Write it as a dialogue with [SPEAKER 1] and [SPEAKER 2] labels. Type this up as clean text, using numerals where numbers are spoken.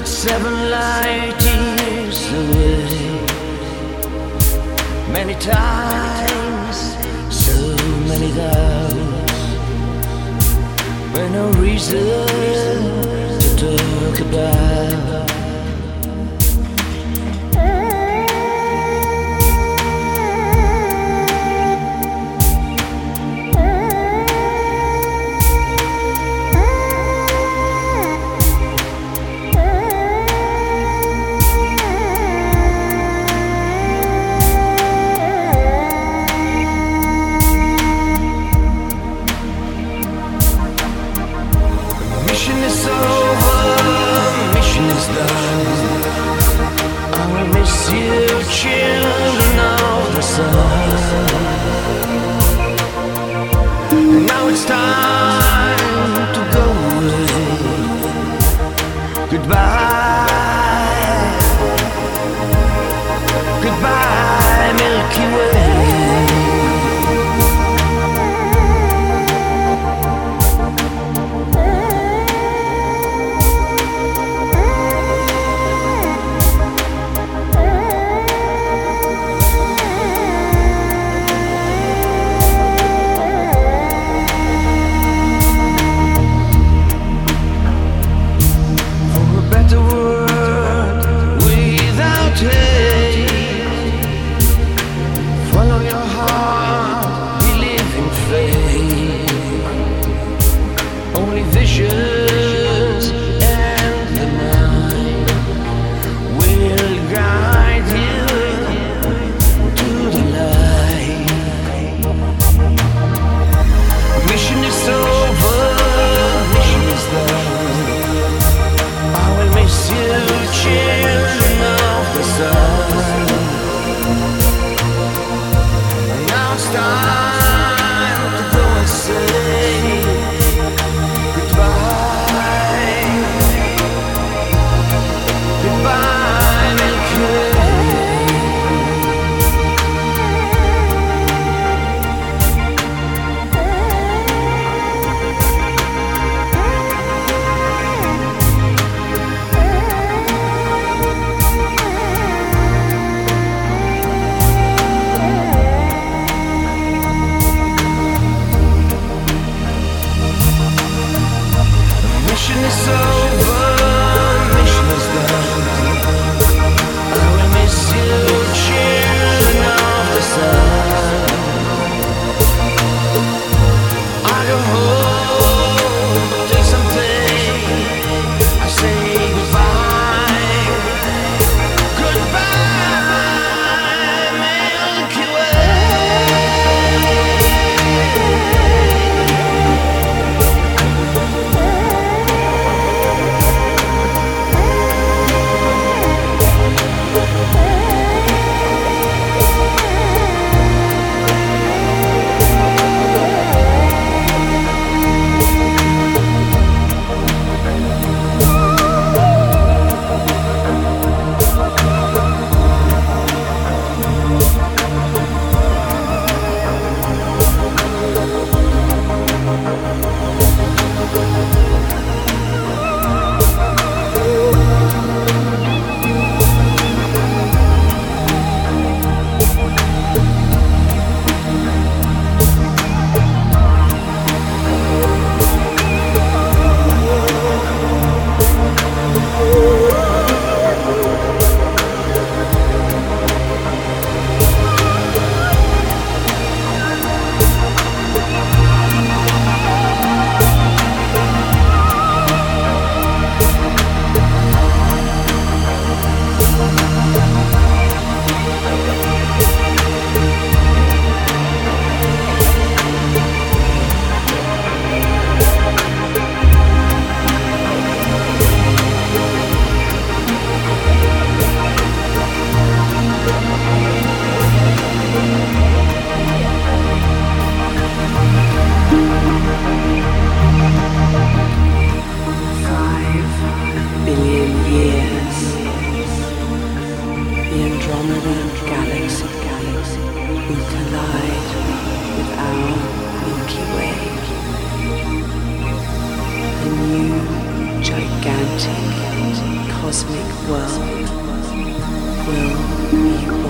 [SPEAKER 1] 7 light years away. Many times, so many doubts, but no reason to talk about. Mission is over, mission is done. I will miss you, children of the sun. And now it's time to go away. Goodbye, goodbye, Milky Way. Follow your heart, believe in faith. Only visions and the mind will guide you to the light. Mission is over, mission is done. I will miss you, children of the sun. It's time to go and say goodbye, goodbye, Milky Way. Mission is over, mission is done. I will miss you, children of the sun. I go home till someday I say goodbye, goodbye, Milky Way.
[SPEAKER 2] gigantic cosmic world will be